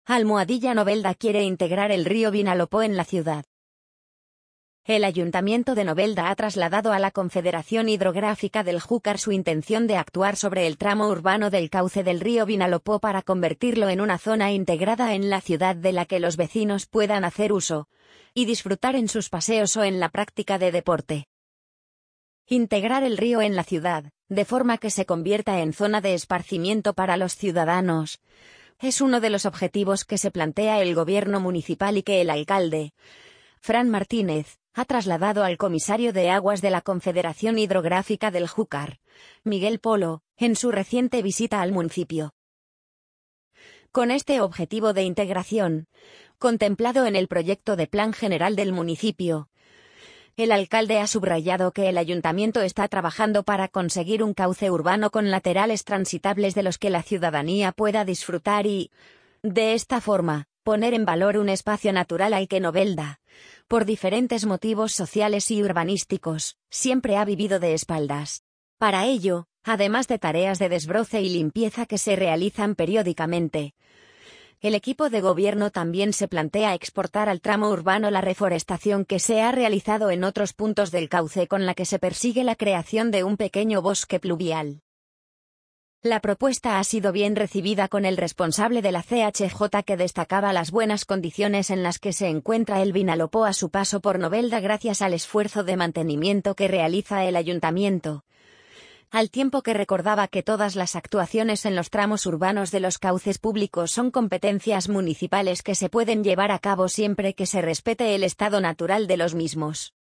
Almohadilla Novelda quiere integrar el río Vinalopó en la ciudad. El Ayuntamiento de Novelda ha trasladado a la Confederación Hidrográfica del Júcar su intención de actuar sobre el tramo urbano del cauce del río Vinalopó para convertirlo en una zona integrada en la ciudad de la que los vecinos puedan hacer uso y disfrutar en sus paseos o en la práctica de deporte. Integrar el río en la ciudad, de forma que se convierta en zona de esparcimiento para los ciudadanos, es uno de los objetivos que se plantea el gobierno municipal y que el alcalde, Fran Martínez, ha trasladado al comisario de aguas de la Confederación Hidrográfica del Júcar, Miguel Polo, en su reciente visita al municipio. Con este objetivo de integración, contemplado en el proyecto de Plan General del municipio, el alcalde ha subrayado que el ayuntamiento está trabajando para conseguir un cauce urbano con laterales transitables de los que la ciudadanía pueda disfrutar y, de esta forma, poner en valor un espacio natural al que Novelda, por diferentes motivos sociales y urbanísticos, siempre ha vivido de espaldas. Para ello, además de tareas de desbroce y limpieza que se realizan periódicamente, el equipo de gobierno también se plantea exportar al tramo urbano la reforestación que se ha realizado en otros puntos del cauce con la que se persigue la creación de un pequeño bosque pluvial. La propuesta ha sido bien recibida con el responsable de la CHJ que destacaba las buenas condiciones en las que se encuentra el Vinalopó a su paso por Novelda gracias al esfuerzo de mantenimiento que realiza el ayuntamiento, al tiempo que recordaba que todas las actuaciones en los tramos urbanos de los cauces públicos son competencias municipales que se pueden llevar a cabo siempre que se respete el estado natural de los mismos.